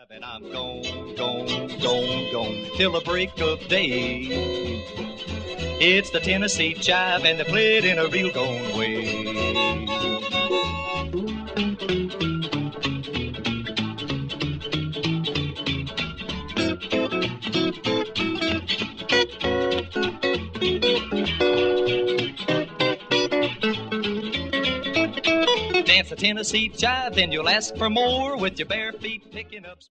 And I'm gone till the break of day. It's the Tennessee Jive, and they play it in a real gone way. Dance the Tennessee Jive, then you'll ask for more with your bare feet picking up.